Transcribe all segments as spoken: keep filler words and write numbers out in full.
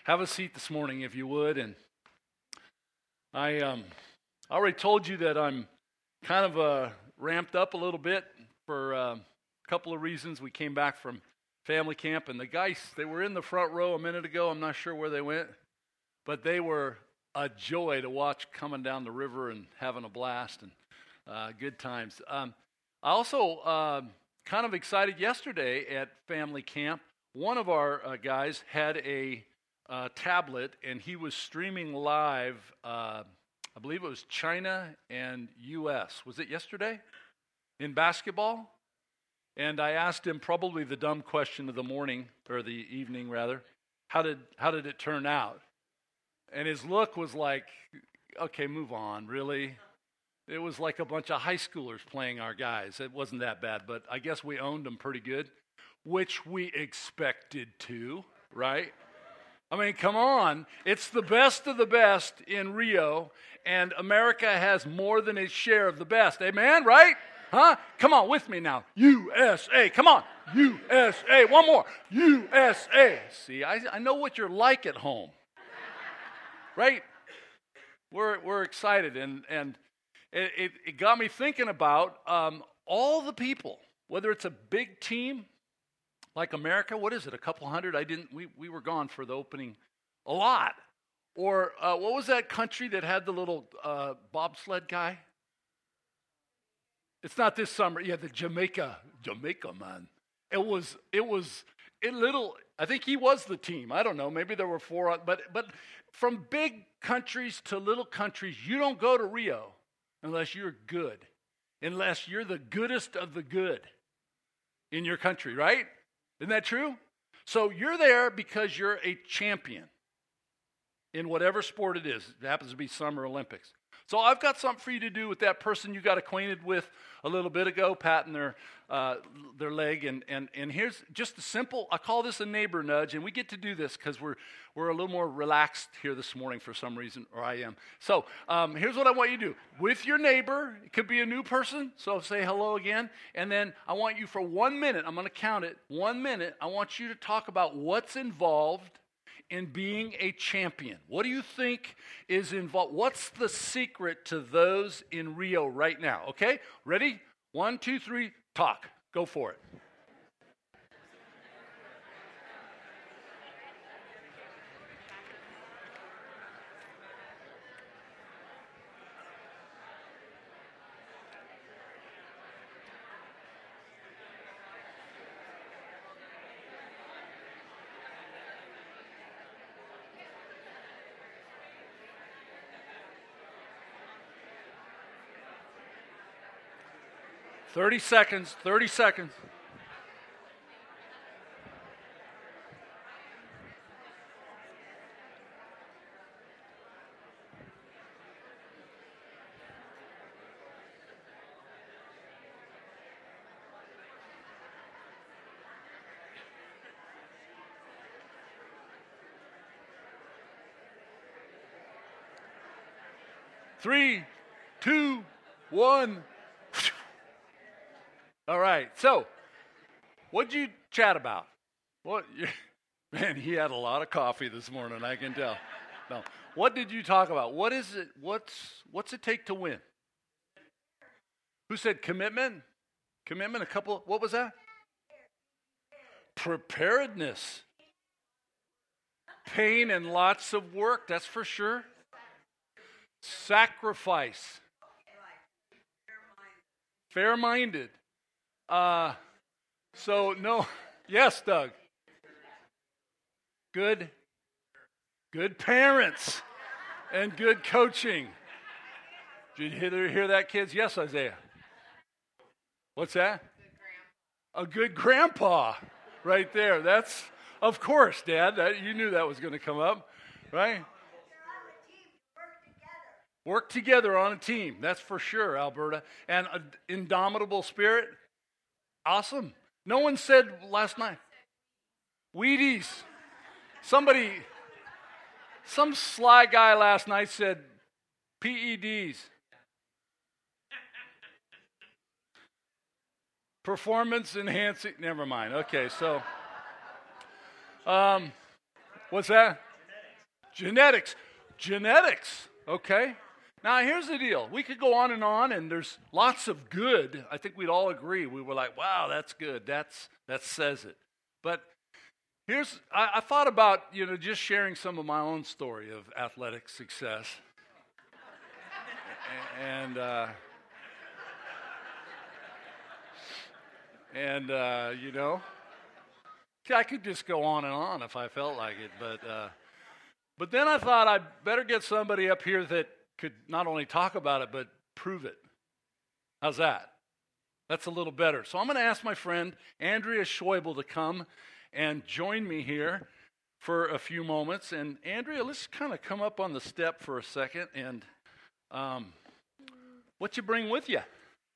Have a seat this morning, if you would. And I um, already told you that I'm kind of uh, ramped up a little bit for uh, a couple of reasons. We came back from family camp, and the guys, they were in the front row a minute ago. I'm not sure where they went, but they were a joy to watch coming down the river and having a blast and uh, good times. Um, I also uh, kind of excited yesterday at family camp. One of our uh, guys had a uh, tablet, and he was streaming live, uh, I believe it was China and U S Was it yesterday? In basketball? And I asked him probably the dumb question of the morning, or the evening rather, how did how did it turn out? And his look was like, okay, move on, really? It was like a bunch of high schoolers playing our guys. It wasn't that bad, but I guess we owned them pretty good, which we expected to, right? I mean, come on. It's the best of the best in Rio, and America has more than its share of the best. Amen, right? Huh? Come on with me now. U S A. Come on. U S A. One more. U S A. See, I, I know what you're like at home. Right? We're we're excited, and and it, it, it got me thinking about um, all the people, whether it's a big team like America, what is it, a couple hundred? I didn't, we, we were gone for the opening, a lot. Or uh, what was that country that had the little uh, bobsled guy? It's not this summer. Yeah, the Jamaica, Jamaica, man. It was, it was, it little, I think he was the team. I don't know, maybe there were four, but, but from big countries to little countries, you don't go to Rio unless you're good, unless you're the goodest of the good in your country, right? Isn't that true? So you're there because you're a champion in whatever sport it is. It happens to be Summer Olympics. So I've got something for you to do with that person you got acquainted with a little bit ago, patting their uh, their leg. And, and, and here's just a simple, I call this a neighbor nudge, and we get to do this because we're, we're a little more relaxed here this morning for some reason, or I am. So um, here's what I want you to do. With your neighbor, it could be a new person, so say hello again. And then I want you for one minute, I'm going to count it, one minute, I want you to talk about what's involved in being a champion. What do you think is involved? What's the secret to those in Rio right now? Okay, ready? One, two, three, talk. Go for it. thirty seconds, thirty seconds. Three, two, one. All right, so what'd you chat about? What, man, he had a lot of coffee this morning, I can tell. No, what did you talk about? What is it, what's, what's it take to win? Who said commitment? Commitment, a couple, what was that? Preparedness. Pain and lots of work, that's for sure. Sacrifice. Fair-minded. Uh, so no, yes, Doug. Good, good parents and good coaching. Did you hear, hear that, kids? Yes, Isaiah. What's that? A good grandpa, right there. That's, of course, Dad. That, you knew that was going to come up, right? Work together on a team. That's for sure, Alberta. And an indomitable spirit. Awesome. No one said last night. Wheaties. Somebody, some sly guy last night said P E Ds. Performance enhancing. Never mind. Okay, so, um, what's that? Genetics. Genetics. Okay. Now, here's the deal. We could go on and on, and there's lots of good. I think we'd all agree. We were like, wow, that's good. That's That says it. But here's, I, I thought about, you know, just sharing some of my own story of athletic success. and, uh, and, uh, you know, I could just go on and on if I felt like it. But, uh, but then I thought I'd better get somebody up here that could not only talk about it, but prove it. How's that? That's a little better. So I'm going to ask my friend Andrea Schäuble to come and join me here for a few moments. And Andrea, let's kind of come up on the step for a second. And um, what you bring with you?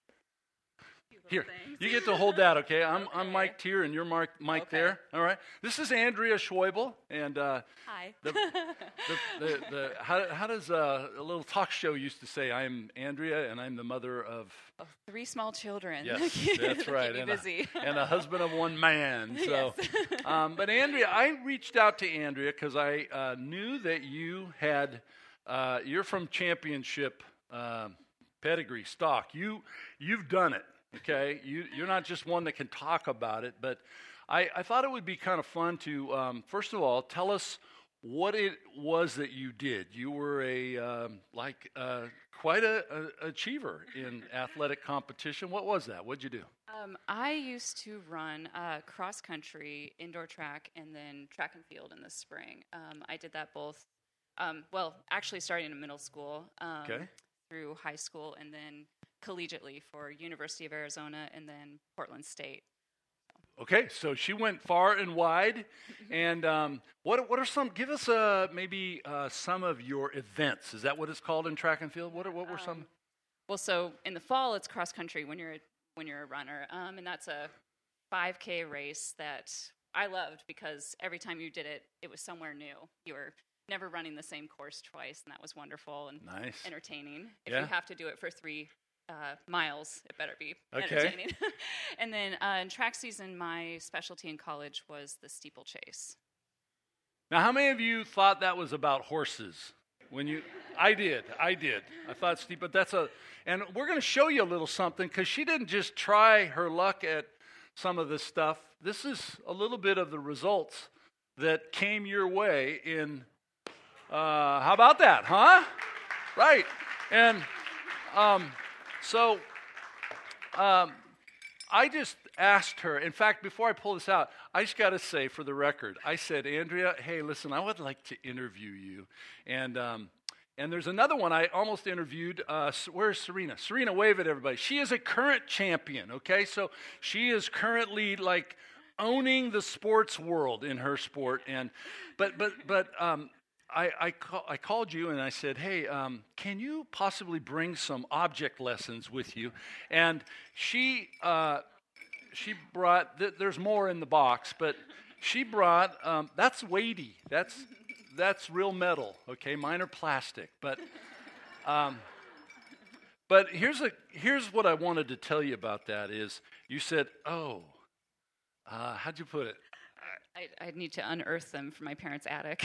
Here, things. you get to hold that, okay? I'm Okay. I'm Mike here, and you're Mark, Mike Okay. there. All right. This is Andrea Schäuble, and uh, Hi. the, the, the, the how, how does uh, a little talk show used to say? I'm Andrea, and I'm the mother of. Oh, three small children. Yes, Keep that's right, me and a, busy. and a husband of one man. So, Yes. um, but Andrea, I reached out to Andrea because I uh, knew that you had. Uh, you're from championship uh, pedigree stock. You you've done it. Okay, you, you're not just one that can talk about it, but I, I thought it would be kind of fun to, um, first of all, tell us what it was that you did. You were a, um, like, uh, quite a, a achiever in athletic competition. What was that? What'd you do? Um, I used to run uh, cross country, indoor track, and then track and field in the spring. Um, I did that both, um, well, actually starting in middle school um, Okay. through high school, and then collegiately for University of Arizona and then Portland State. Okay, so she went far and wide. And um, what what are some? Give us uh, maybe uh, some of your events. Is that what it's called in track and field? What are, what were Um, some? Well, so in the fall, it's cross country when you're when you're a runner, um, and that's a five K race that I loved because every time you did it, it was somewhere new. You were never running the same course twice, and that was wonderful and Nice. entertaining. If Yeah. you have to do it for three uh, miles, it better be Okay. entertaining. And then uh, in track season, my specialty in college was the steeplechase. Now, how many of you thought that was about horses? When you, I did, I did. I thought Steve, but that's a, and we're going to show you a little something because she didn't just try her luck at some of this stuff. This is a little bit of the results that came your way in. Uh, how about that, huh? Right, and um, so um, I just asked her. In fact, before I pull this out, I just got to say for the record, I said, Andrea, hey, listen, I would like to interview you. And um, and there's another one I almost interviewed. Uh, where's Serena? Serena, wave at everybody. She is a current champion, okay? So she is currently like owning the sports world in her sport. And but but but um, I I, call, I called you and I said, hey, um, can you possibly bring some object lessons with you? And she. Uh, She brought, th- there's more in the box, but she brought, um, that's weighty. That's that's real metal, okay? Mine are plastic. But um, but here's a here's what I wanted to tell you about that is you said, oh, uh, how'd you put it? I, I need to unearth them from my parents' attic.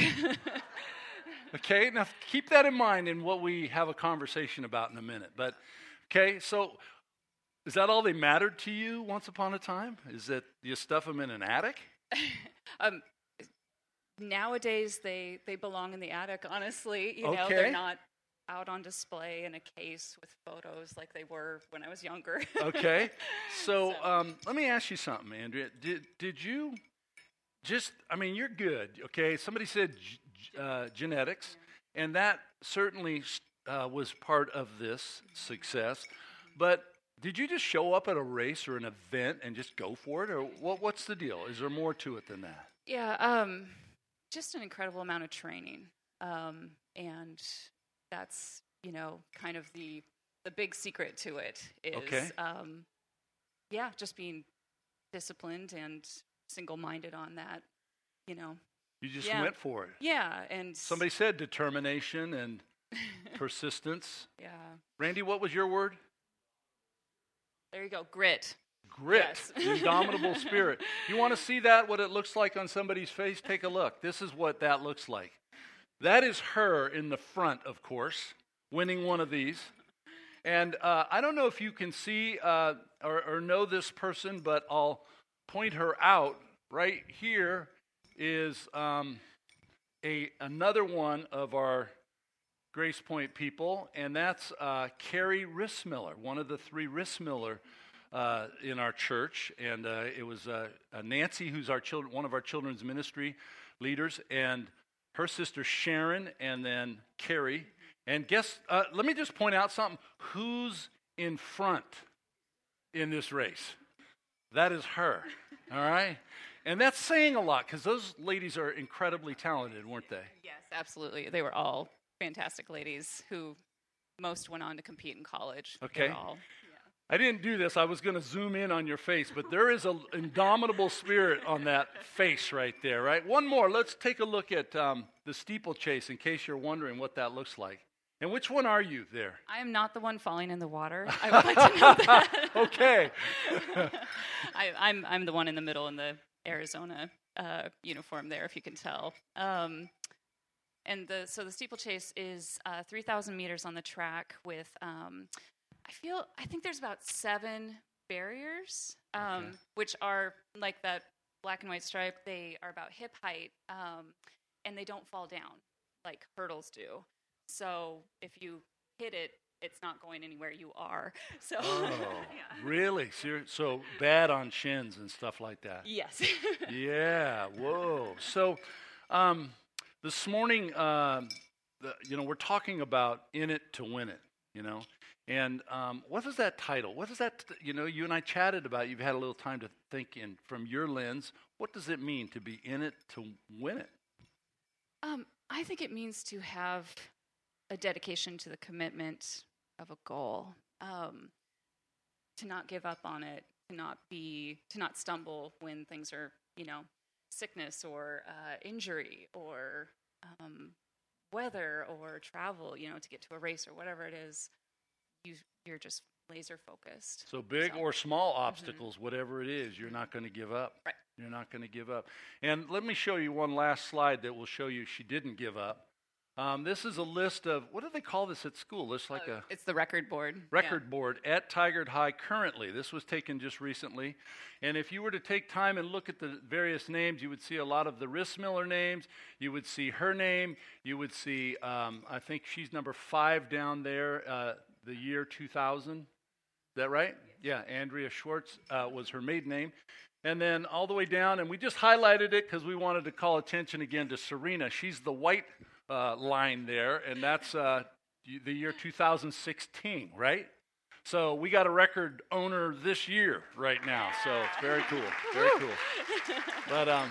Okay, now keep that in mind in what we have a conversation about in a minute. But, okay, so is that all they mattered to you once upon a time? Is that you stuff them in an attic? um, nowadays, they, they belong in the attic, honestly. You know, Okay. they're not out on display in a case with photos like they were when I was younger. Okay, so So- um, let me ask you something, Andrea. Did did you just? I mean, you're good. Okay, somebody said g- g- uh, genetics, and that certainly uh, was part of this success. But did you just show up at a race or an event and just go for it, or what? What's the deal? Is there more to it than that? Yeah, um, just an incredible amount of training. Um, and that's, you know, kind of the the big secret to it is, Okay. um, yeah, just being disciplined and single-minded on that, you know. You just Yeah. went for it. Yeah, and Somebody said determination and persistence. yeah, Randy, what was your word? there you go, grit. Grit, Yes. the indomitable spirit. You want to see that, what it looks like on somebody's face? Take a look. This is what that looks like. That is her in the front, of course, winning one of these. And uh, I don't know if you can see uh, or, or know this person, but I'll point her out. Right here is um, a another one of our Grace Point people, and that's uh, Carrie Rissmiller, one of the three Rissmiller uh, in our church. And uh, it was uh, uh, Nancy, who's our children, one of our children's ministry leaders, and her sister Sharon, and then Carrie. And guess, uh, let me just point out something. Who's in front in this race? That is her, all right? And that's saying a lot, because those ladies are incredibly talented, weren't they? Yes, absolutely. They were all fantastic ladies who most went on to compete in college. Okay. All, yeah. I didn't do this. I was going to zoom in on your face, but there is an indomitable spirit on that face right there, right? One more. Let's take a look at um, the steeplechase, in case you're wondering what that looks like. And which one are you there? I am not the one falling in the water. I would like to know that. Okay. I, I'm I'm the one in the middle in the Arizona uh, uniform there, if you can tell. Um, and the so the steeplechase is uh, three thousand meters on the track with, um, I feel, I think there's about seven barriers, um, okay. which are like that black and white stripe. They are about hip height, um, and they don't fall down like hurdles do. So if you hit it, it's not going anywhere you are. So oh, yeah. Really? So, so bad on shins and stuff like that? Yes. Yeah, whoa. So um, this morning, um, the, you know, we're talking about in it to win it, you know. And um, what is that title? What is that, you know, you and I chatted about, you've had a little time to think in from your lens. What does it mean to be in it to win it? Um, I think it means to have a dedication to the commitment of a goal, um, to not give up on it, to not be, to not stumble when things are, you know, sickness or uh, injury or um, weather or travel, you know, to get to a race or whatever it is, you, you're just laser focused. So big so. or small obstacles, mm-hmm. whatever it is, you're not going to give up. Right. You're not going to give up. And let me show you one last slide that will show you she didn't give up. Um, this is a list of, what do they call this at school? It's like uh, a... It's the record board. Record yeah. board at Tigard High currently. This was taken just recently. And if you were to take time and look at the various names, you would see a lot of the Rissmiller names. You would see her name. You would see, um, I think she's number five down there, uh, the year two thousand. Is that right? Yes. Yeah, Andrea Schwartz uh, was her maiden name. And then all the way down, and we just highlighted it because we wanted to call attention again to Serena. She's the white uh, line there, and that's uh, the year two thousand sixteen, right? So we got a record owner this year right now, so it's very cool, very cool. But, um,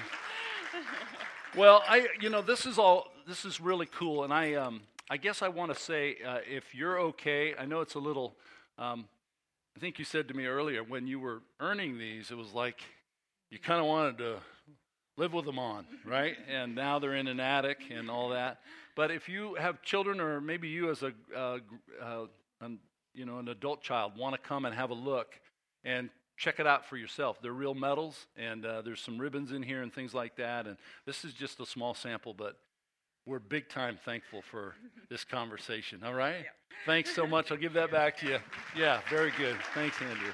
well, I, you know, this is all, this is really cool, and I, um, I guess I want to say, uh, if you're okay, I know it's a little, um, I think you said to me earlier, when you were earning these, it was like you kind of wanted to live with them on, right? And now they're in an attic and all that. But if you have children, or maybe you as a, uh, uh, an, you know, an adult child want to come and have a look and check it out for yourself. They're real medals, and uh, there's some ribbons in here and things like that. And this is just a small sample, but we're big time thankful for this conversation. All right? Yeah. Thanks so much. I'll give that back to you. Yeah, very good. Thanks, Andrew.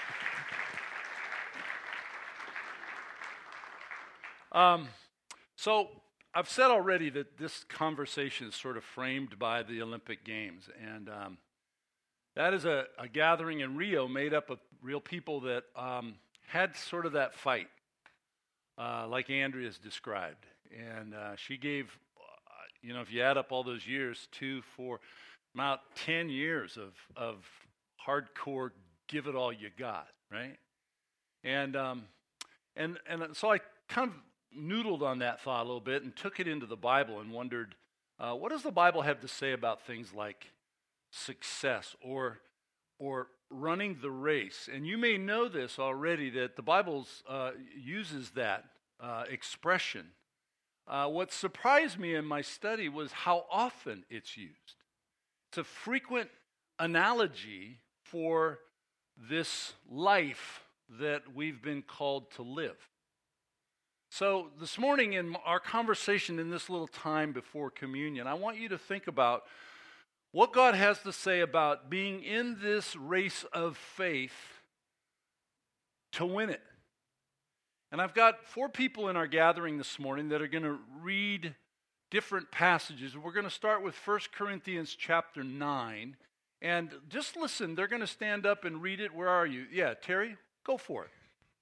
Um, so I've said already that this conversation is sort of framed by the Olympic Games, and um, that is a, a gathering in Rio made up of real people that um, had sort of that fight, uh, like Andrea's described. And uh, she gave, uh, you know, if you add up all those years, two, four, about ten years of, of hardcore give it all you got, right? And um, and and so I kind of noodled on that thought a little bit and took it into the Bible and wondered, uh, what does the Bible have to say about things like success or or running the race? And you may know this already, that the Bible uh, uses that uh, expression. Uh, what surprised me in my study was how often it's used. It's a frequent analogy for this life that we've been called to live. So this morning in our conversation in this little time before communion, I want you to think about what God has to say about being in this race of faith to win it. And I've got four people in our gathering this morning that are going to read different passages. We're going to start with First Corinthians chapter nine. And just listen, they're going to stand up and read it. Where are you? Yeah, Terry, go for it.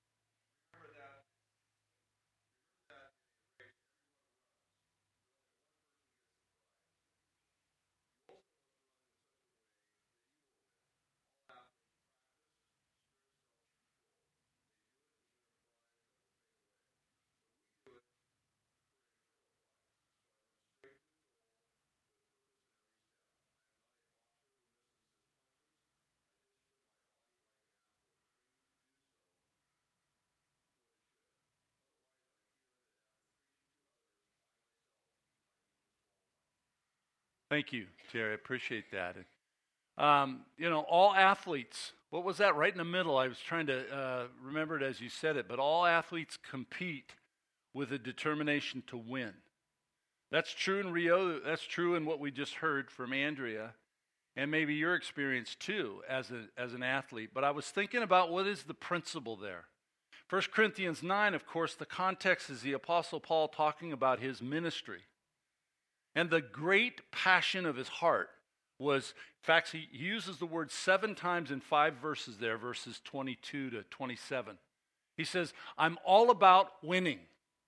Thank you, Terry. I appreciate that. Um, you know, all athletes, what was that right in the middle? I was trying to uh, remember it as you said it, but all athletes compete with a determination to win. That's true in Rio. That's true in what we just heard from Andrea, and maybe your experience too as, a, as an athlete. But I was thinking about what is the principle there. First Corinthians nine, of course, the context is the Apostle Paul talking about his ministry. And the great passion of his heart was, in fact, he uses the word seven times in five verses there, verses twenty-two to twenty-seven. He says, I'm all about winning.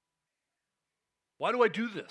Why do I do this?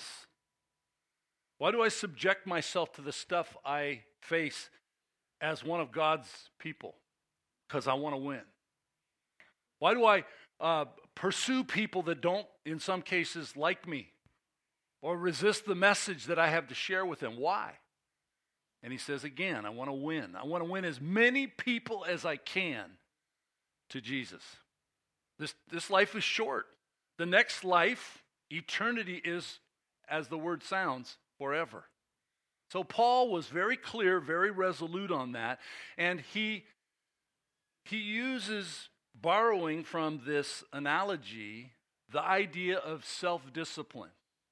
Why do I subject myself to the stuff I face as one of God's people? Because I want to win. Why do I uh, pursue people that don't, in some cases, like me? Or resist the message that I have to share with them? Why? And he says again, I want to win. I want to win as many people as I can to Jesus. This, this life is short. The next life, eternity, is, as the word sounds, forever. So Paul was very clear, very resolute on that. And he, he uses, borrowing from this analogy, the idea of self-discipline,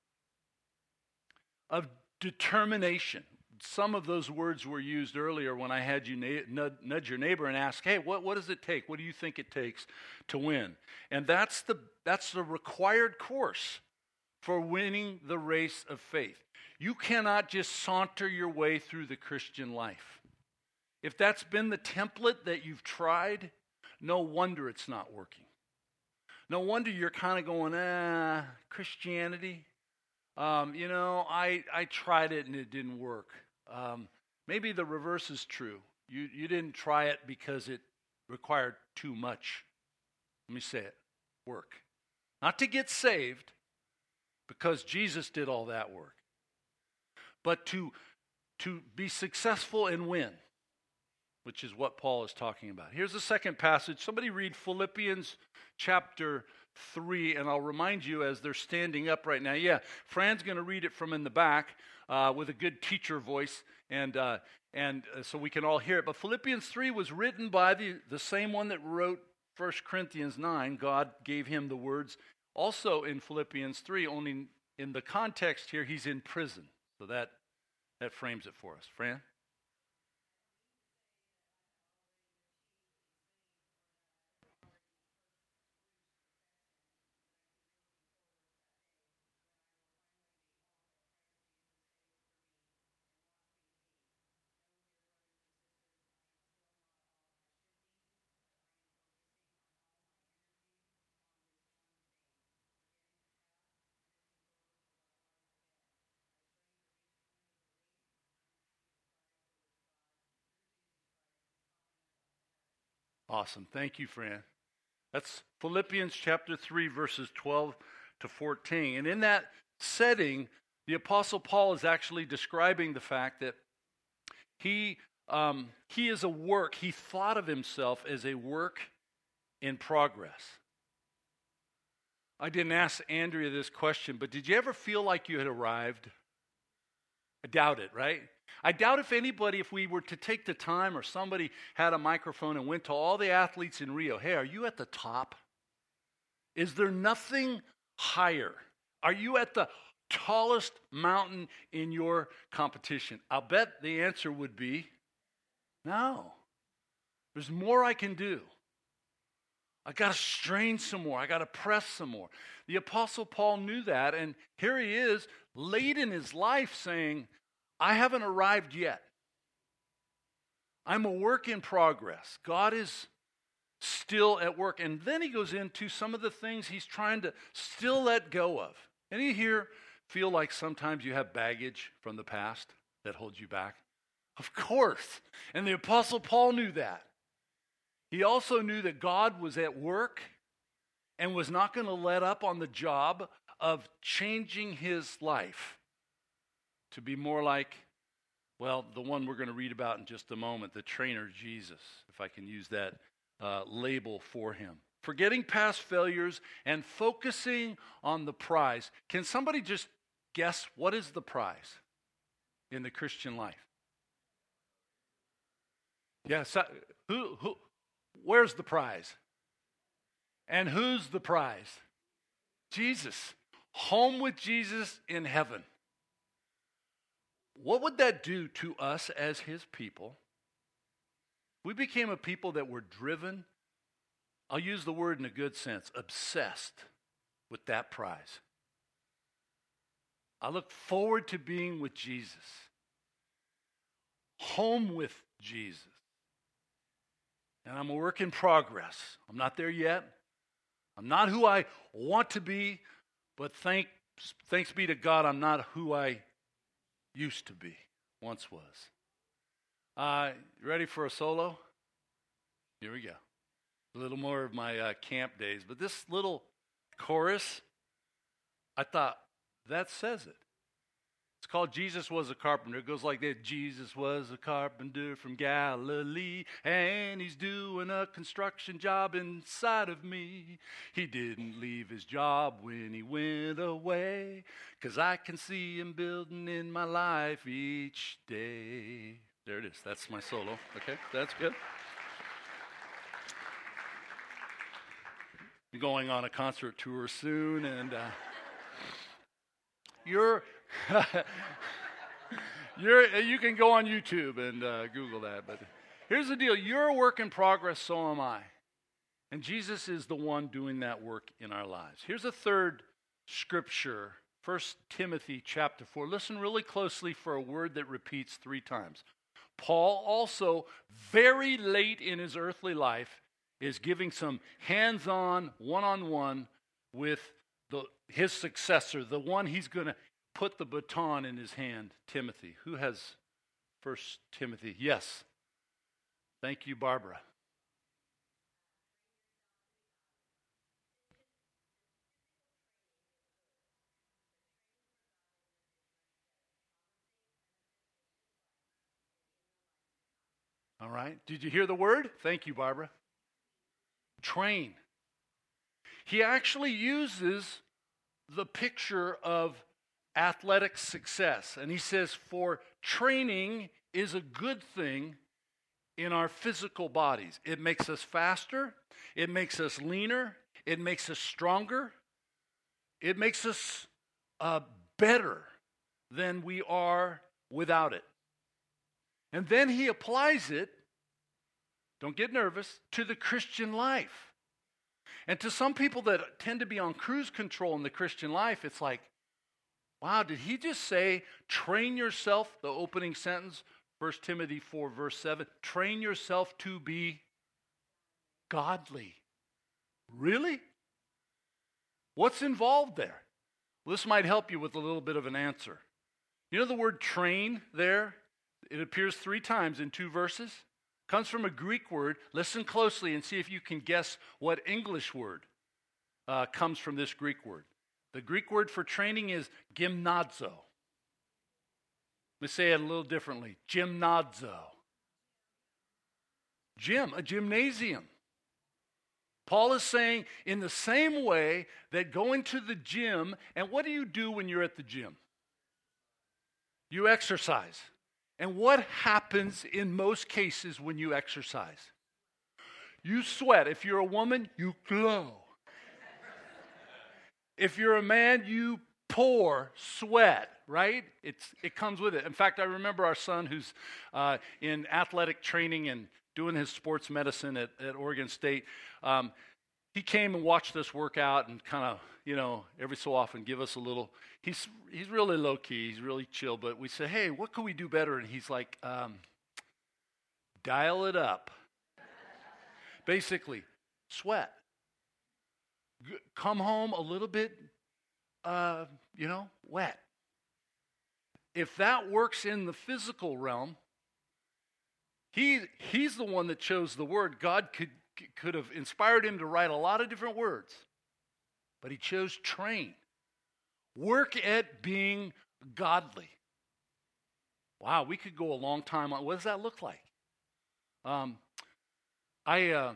of determination. Some of those words were used earlier when I had you na- nudge your neighbor and ask, hey, what, what does it take? What do you think it takes to win? And that's the, that's the required course for winning the race of faith. You cannot just saunter your way through the Christian life. If that's been the template that you've tried, no wonder it's not working. No wonder you're kind of going, ah, Christianity. Um, you know, I, I tried it and it didn't work. Um, maybe the reverse is true. You, you didn't try it because it required too much. Let me say it. Work. Not to get saved, because Jesus did all that work. But to, to be successful and win, which is what Paul is talking about. Here's the second passage. Somebody read Philippians chapter three, and I'll remind you as they're standing up right now. Yeah, Fran's going to read it from in the back uh, with a good teacher voice, and uh, and uh, so we can all hear it. But Philippians three was written by the, the same one that wrote First Corinthians nine. God gave him the words. Also in Philippians three, only in the context here, he's in prison. So that that frames it for us. Fran? Awesome. Thank you, Fran. That's Philippians chapter three, verses twelve to fourteen. And in that setting, the Apostle Paul is actually describing the fact that he, um, he is a work. He thought of himself as a work in progress. I didn't ask Andrea this question, but did you ever feel like you had arrived? I doubt it, right? I doubt if anybody, if we were to take the time or somebody had a microphone and went to all the athletes in Rio, hey, are you at the top? Is there nothing higher? Are you at the tallest mountain in your competition? I'll bet the answer would be no. There's more I can do. I got to strain some more. I got to press some more. The Apostle Paul knew that, and here he is late in his life saying, I haven't arrived yet. I'm a work in progress. God is still at work. And then he goes into some of the things he's trying to still let go of. Any here feel like sometimes you have baggage from the past that holds you back? Of course. And the Apostle Paul knew that. He also knew that God was at work and was not going to let up on the job of changing his life to be more like, well, the one we're going to read about in just a moment, the trainer Jesus, if I can use that uh, label for him. Forgetting past failures and focusing on the prize. Can somebody just guess what is the prize in the Christian life? Yes, yeah, so who who where's the prize? And who's the prize? Jesus. Home with Jesus in heaven. What would that do to us as his people? We became a people that were driven, I'll use the word in a good sense, obsessed with that prize. I look forward to being with Jesus. Home with Jesus. And I'm a work in progress. I'm not there yet. I'm not who I want to be, but thanks, thanks be to God, I'm not who I used to be, once was. Uh, you ready for a solo? Here we go. A little more of my uh, camp days. But this little chorus, I thought, that says it. It's called Jesus Was a Carpenter. It goes like this. Jesus was a carpenter from Galilee, and he's doing a construction job inside of me. He didn't leave his job when he went away, 'cause I can see him building in my life each day. There it is. That's my solo. Okay, that's good. I'm going on a concert tour soon, and uh, you're... You're, you can go on YouTube and uh, Google that. But here's the deal. You're a work in progress, so am I. And Jesus is the one doing that work in our lives. Here's a third scripture, First Timothy chapter four. Listen really closely for a word that repeats three times. Paul also, very late in his earthly life, is giving some hands-on, one-on-one with the, his successor, the one he's going to put the baton in his hand, Timothy. Who has First Timothy? Yes. Thank you, Barbara. All right. Did you hear the word? Thank you, Barbara. Train. He actually uses the picture of athletic success. And he says, for training is a good thing in our physical bodies. It makes us faster. It makes us leaner. It makes us stronger. It makes us uh, better than we are without it. And then he applies it, don't get nervous, to the Christian life. And to some people that tend to be on cruise control in the Christian life, it's like, wow, did he just say, train yourself, the opening sentence, First Timothy four, verse seven, train yourself to be godly. Really? What's involved there? Well, this might help you with a little bit of an answer. You know the word train there? It appears three times in two verses. It comes from a Greek word. Listen closely and see if you can guess what English word uh, comes from this Greek word. The Greek word for training is gymnazo. Let me say it a little differently. Gymnazo. Gym, a gymnasium. Paul is saying in the same way that going to the gym, and what do you do when you're at the gym? You exercise. And what happens in most cases when you exercise? You sweat. If you're a woman, you glow. If you're a man, you pour sweat, right? It's it comes with it. In fact, I remember our son who's uh, in athletic training and doing his sports medicine at, at Oregon State. Um, he came and watched us work out and kind of, you know, every so often give us a little. He's he's really low key. He's really chill. But we said, hey, what can we do better? And he's like, um, dial it up. Basically, sweat. G- come home a little bit, uh, you know, wet. If that works in the physical realm, he he's the one that chose the word. God could could have inspired him to write a lot of different words, but he chose train. Work at being godly. Wow, we could go a long time on. What does that look like? Um, I uh,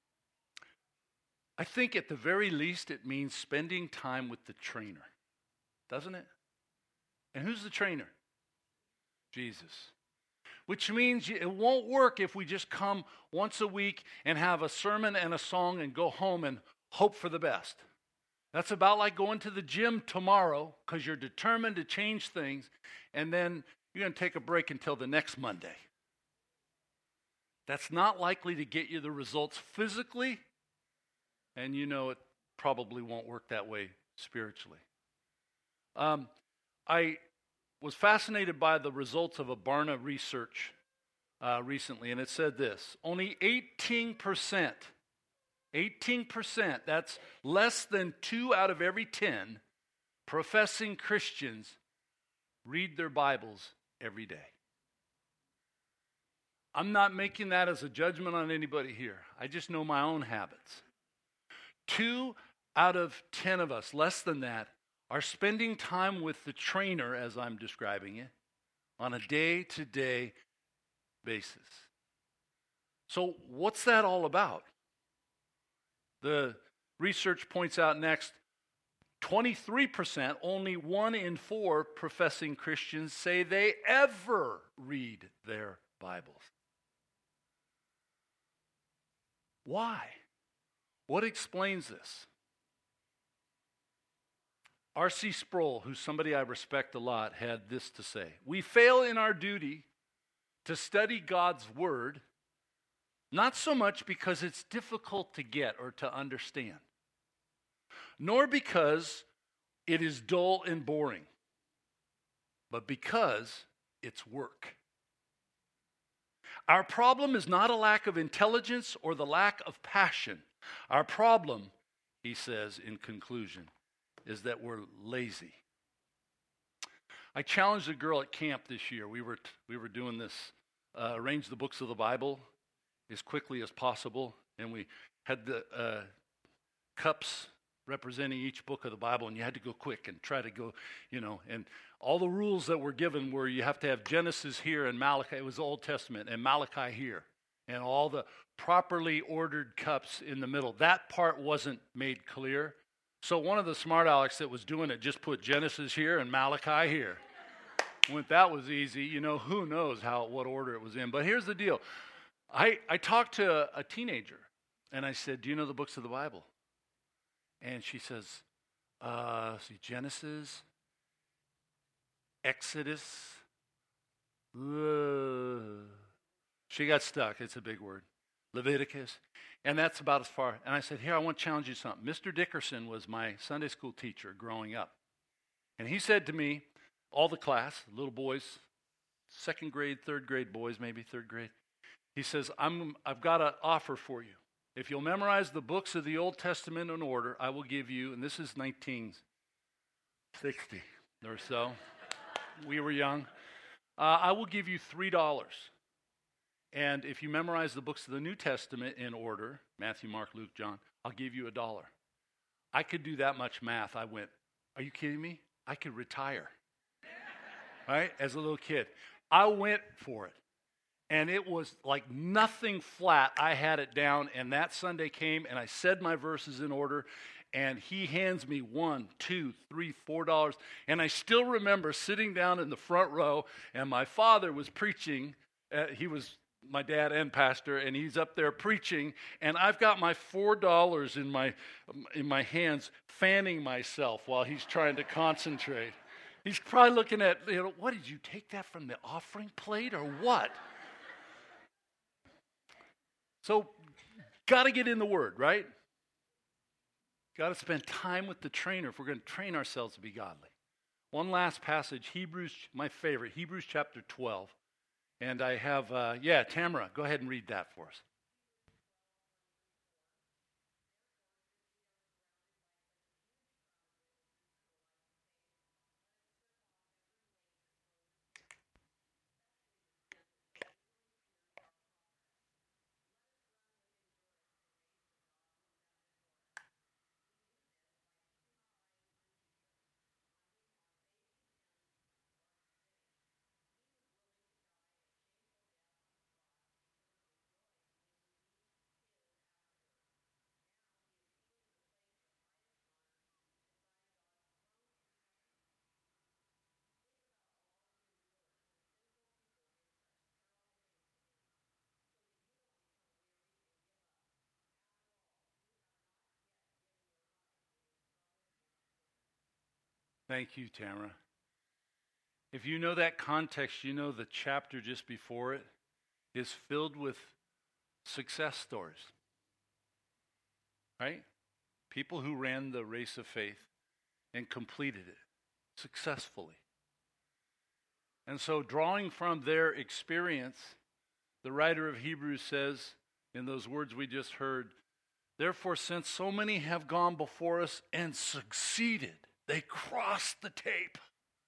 I think at the very least it means spending time with the trainer, doesn't it? And who's the trainer? Jesus. Which means it won't work if we just come once a week and have a sermon and a song and go home and hope for the best. That's about like going to the gym tomorrow because you're determined to change things, and then you're going to take a break until the next Monday. That's not likely to get you the results physically, and you know it probably won't work that way spiritually. Um, I was fascinated by the results of a Barna research uh, recently, and it said this: only eighteen percent, eighteen percent, that's less than two out of every ten professing Christians read their Bibles every day. I'm not making that as a judgment on anybody here. I just know my own habits. Two out of ten of us, less than that, are spending time with the trainer, as I'm describing it, on a day-to-day basis. So what's that all about? The research points out next, twenty-three percent, only one in four professing Christians say they ever read their Bibles. Why? What explains this? R C Sproul, who's somebody I respect a lot, had this to say: we fail in our duty to study God's Word, not so much because it's difficult to get or to understand, nor because it is dull and boring, but because it's work. Our problem is not a lack of intelligence or the lack of passion. Our problem, he says in conclusion, is that we're lazy. I challenged a girl at camp this year. We were t- we were doing this, uh, arrange the books of the Bible as quickly as possible, and we had the uh, cups representing each book of the Bible, and you had to go quick and try to go, you know, and all the rules that were given were you have to have Genesis here and Malachi, it was the Old Testament, and Malachi here, and all the properly ordered cups in the middle. That part wasn't made clear. So one of the smart alecks that was doing it just put Genesis here and Malachi here. When that was easy, you know, who knows how what order it was in. But here's the deal. I, I talked to a, a teenager, and I said, do you know the books of the Bible? And she says, uh, see, Genesis, Exodus. Uh, she got stuck. It's a big word. Leviticus. And that's about as far. And I said, here, I want to challenge you something. Mister Dickerson was my Sunday school teacher growing up. And he said to me, all the class, little boys, second grade, third grade boys, maybe third grade. He says, I'm, I've got an offer for you. If you'll memorize the books of the Old Testament in order, I will give you, and this is nineteen sixty or so. We were young. Uh, I will give you three dollars. And if you memorize the books of the New Testament in order, Matthew, Mark, Luke, John, I'll give you a dollar. I could do that much math. I went, are you kidding me? I could retire, right, as a little kid. I went for it. And it was like nothing flat. I had it down, and that Sunday came, and I said my verses in order, and he hands me one, two, three, four dollars. And I still remember sitting down in the front row, and my father was preaching. Uh, he was my dad and pastor, and he's up there preaching, and I've got my four dollars in my in my hands, fanning myself while he's trying to concentrate. He's probably looking at, you know, what, did you take that from the offering plate or what? So, got to get in the Word, right? Got to spend time with the trainer if we're going to train ourselves to be godly. One last passage, Hebrews, my favorite, Hebrews chapter twelve. And I have, uh, yeah, Tamara, go ahead and read that for us. Thank you, Tamara. If you know that context, you know the chapter just before it is filled with success stories, right? People who ran the race of faith and completed it successfully. And so, drawing from their experience, the writer of Hebrews says, in those words we just heard, therefore, since so many have gone before us and succeeded, they crossed the tape.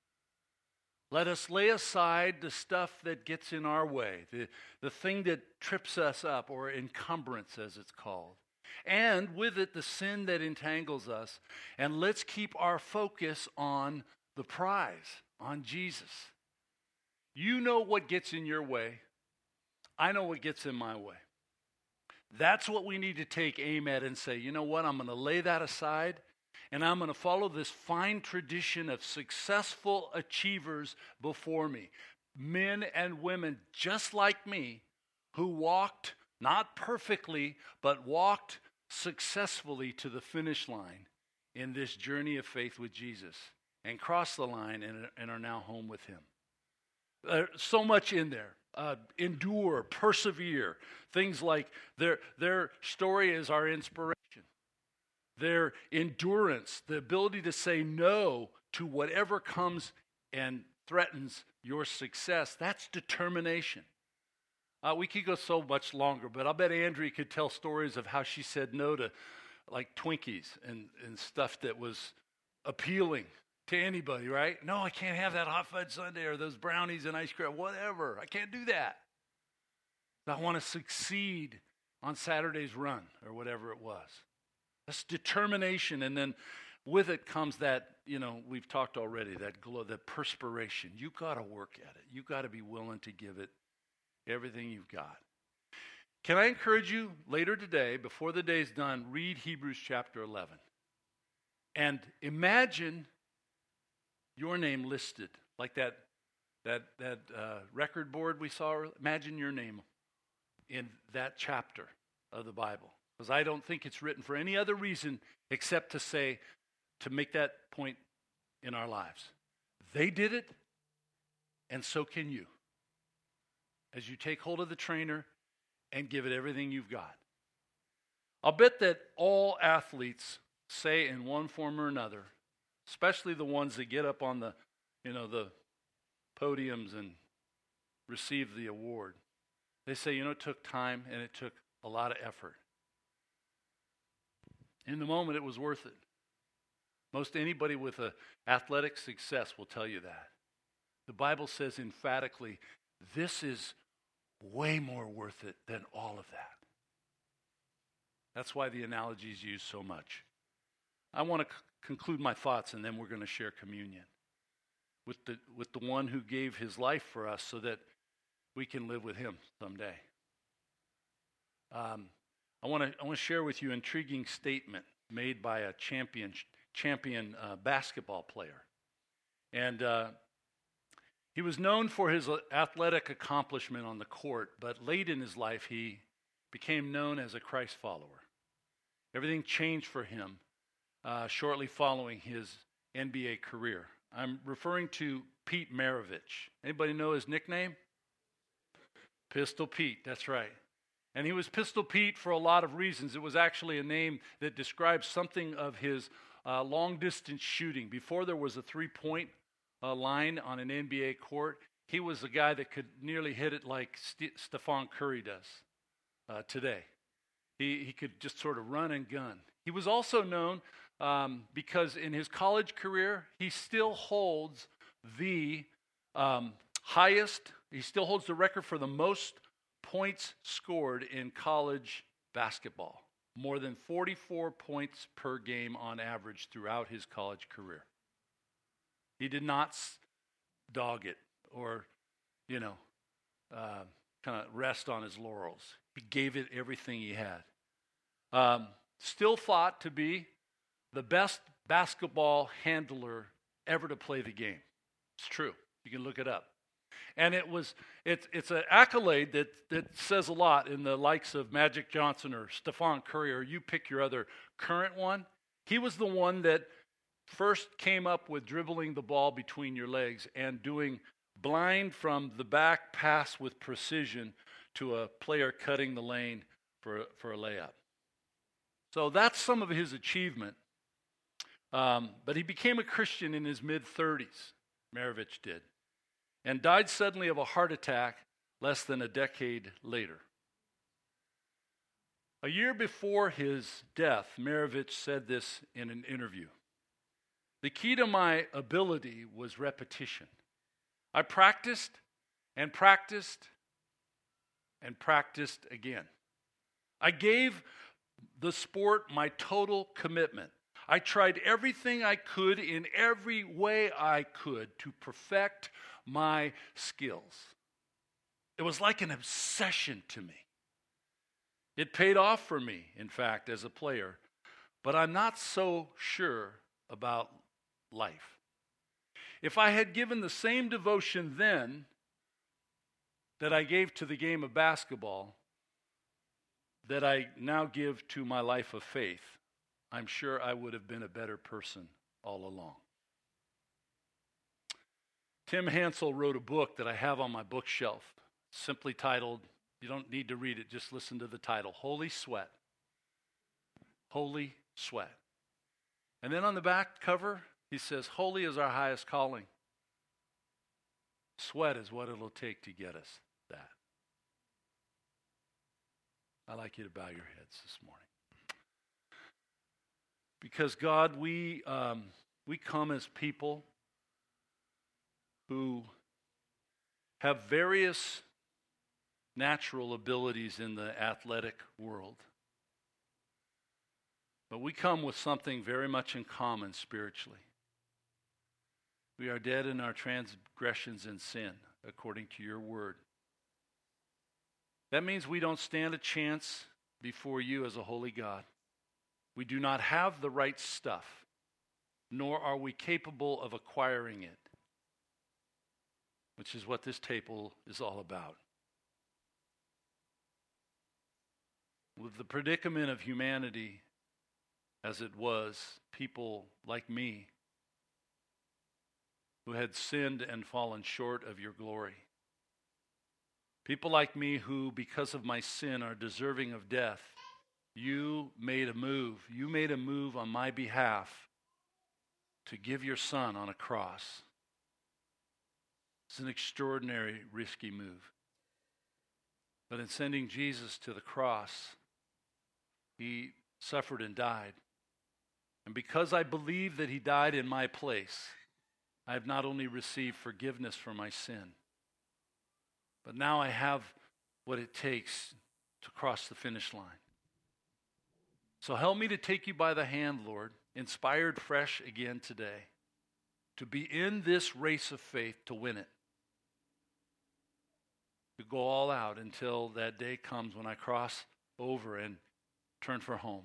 Let us lay aside the stuff that gets in our way, the, the thing that trips us up, or encumbrance as it's called. And with it, the sin that entangles us. And let's keep our focus on the prize, on Jesus. You know what gets in your way. I know what gets in my way. That's what we need to take aim at and say, you know what, I'm going to lay that aside. And I'm going to follow this fine tradition of successful achievers before me. Men and women just like me who walked, not perfectly, but walked successfully to the finish line in this journey of faith with Jesus. And crossed the line and, and are now home with him. Uh, so much in there. Uh, endure, persevere. Things like their, their story is our inspiration. Their endurance, the ability to say no to whatever comes and threatens your success, that's determination. Uh, we could go so much longer, but I'll bet Andrea could tell stories of how she said no to like Twinkies and, and stuff that was appealing to anybody, right? No, I can't have that hot fudge sundae or those brownies and ice cream, whatever. I can't do that. I want to succeed on Saturday's run or whatever it was. That's determination, and then with it comes that, you know, we've talked already, that glow, that perspiration. You got to work at it. You got to be willing to give it everything you've got. Can I encourage you later today, before the day's done, read Hebrews chapter eleven. And imagine your name listed, like that, that, that uh, record board we saw. Imagine your name in that chapter of the Bible. Because I don't think it's written for any other reason except to say, to make that point in our lives. They did it, and so can you. As you take hold of the trainer and give it everything you've got. I'll bet that all athletes say in one form or another, especially the ones that get up on the, you know, the podiums and receive the award. They say, you know, it took time and it took a lot of effort. In the moment, it was worth it. Most anybody with an athletic success will tell you that. The Bible says emphatically, this is way more worth it than all of that. That's why the analogy is used so much. I want to c- conclude my thoughts, and then we're going to share communion with the with the one who gave his life for us so that we can live with him someday. Um, I want to I want to share with you an intriguing statement made by a champion champion uh, basketball player, and uh, He was known for his athletic accomplishment on the court, but late in his life, he became known as a Christ follower. Everything changed for him uh, shortly following his N B A career. I'm referring to Pete Maravich. Anybody know his nickname? Pistol Pete, that's right. And he was Pistol Pete for a lot of reasons. It was actually a name that describes something of his uh, long-distance shooting. Before there was a three-point uh, line on an N B A court, he was a guy that could nearly hit it like St- Stephon Curry does uh, today. He, he could just sort of run and gun. He was also known um, because in his college career, he still holds the um, highest, he still holds the record for the most points scored in college basketball. More than forty-four points per game on average throughout his college career. He did not dog it or, you know, uh, kind of rest on his laurels. He gave it everything he had. Um, still thought to be the best basketball handler ever to play the game. It's true. You can look it up. And it was it's it's an accolade that, that says a lot in the likes of Magic Johnson or Stephon Curry, or you pick your other current one. He was the one that first came up with dribbling the ball between your legs and doing blind from the back pass with precision to a player cutting the lane for, for a layup. So that's some of his achievement. Um, but he became a Christian in his mid-thirties, Maravich did, and died suddenly of a heart attack less than a decade later. A year before his death, Maravich said this in an interview. The key to my ability was repetition. I practiced and practiced and practiced again. I gave the sport my total commitment. I tried everything I could in every way I could to perfect my skills. It was like an obsession to me. It paid off for me, in fact, as a player, but I'm not so sure about life. If I had given the same devotion then that I gave to the game of basketball, that I now give to my life of faith, I'm sure I would have been a better person all along. Tim Hansel wrote a book that I have on my bookshelf, simply titled, you don't need to read it, just listen to the title, Holy Sweat. Holy Sweat. And then on the back cover, he says, holy is our highest calling. Sweat is what it'll take to get us that. I'd like you to bow your heads this morning. Because God, we um, we come as people who have various natural abilities in the athletic world. But we come with something very much in common spiritually. We are dead in our transgressions and sin, according to your word. That means we don't stand a chance before you as a holy God. We do not have the right stuff, nor are we capable of acquiring it, which is what this table is all about. With the predicament of humanity as it was, people like me who had sinned and fallen short of your glory. People like me who, because of my sin, are deserving of death. You made a move. You made a move on my behalf to give your son on a cross. It's an extraordinary, risky move. But in sending Jesus to the cross, he suffered and died. And because I believe that he died in my place, I have not only received forgiveness for my sin, but now I have what it takes to cross the finish line. So help me to take you by the hand, Lord, inspired fresh again today, to be in this race of faith to win it. To go all out until that day comes when I cross over and turn for home.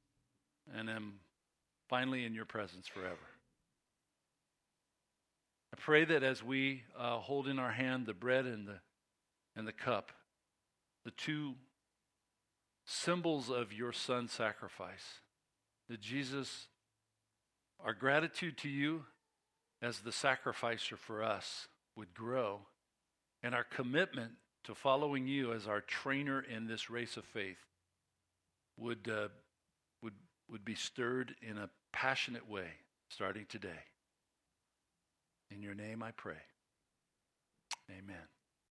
And am finally in your presence forever. I I pray that as we uh, hold in our hand the bread and the and the cup, the two symbols of your Son's sacrifice, that Jesus, our gratitude to you as the sacrificer for us would grow, and our commitment to following you as our trainer in this race of faith would uh, would would be stirred in a passionate way starting today. In your name I pray. Amen.